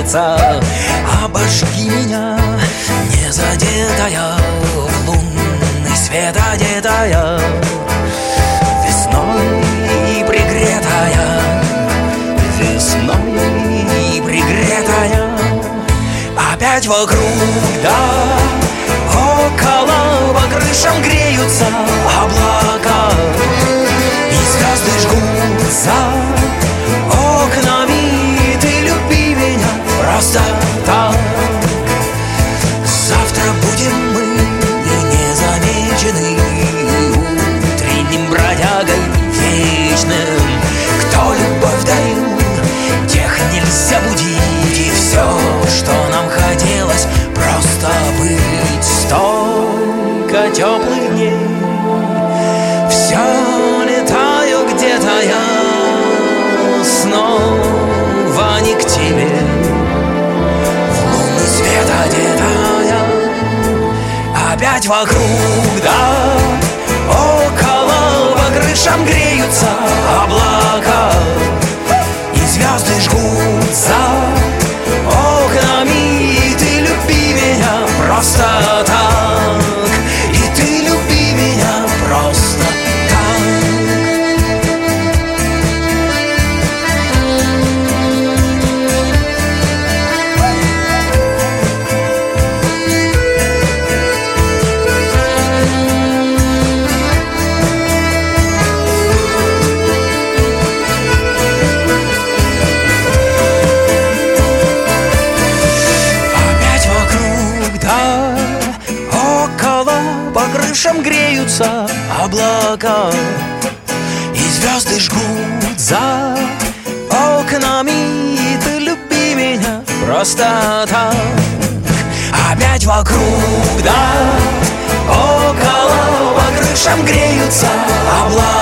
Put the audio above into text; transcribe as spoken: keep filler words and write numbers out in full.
сердца. Обожги меня, не задетая, в лунный свет одетая, весной пригретая, весной пригретая. Опять вокруг, да около, по крышам греются облака, и звезды жгут за окнами. Ты люби меня просто так. Завтра будем мы незамечены утренним бродягой вечным. Кто любовь дарил, тех нельзя будить. И все, что нам хотелось, просто быть. Столько теплых дней, все летаю где-то я, снова не к тебе, в лунный свет одетая. Опять вокруг, да около, по крышам греются облака, и звезды жгут за окнами. И ты люби меня просто так, и ты люби меня просто так. Крышам греются облака, и звезды жгут за окнами. И ты люби меня просто так. Опять вокруг, да около, по крышам греются облака,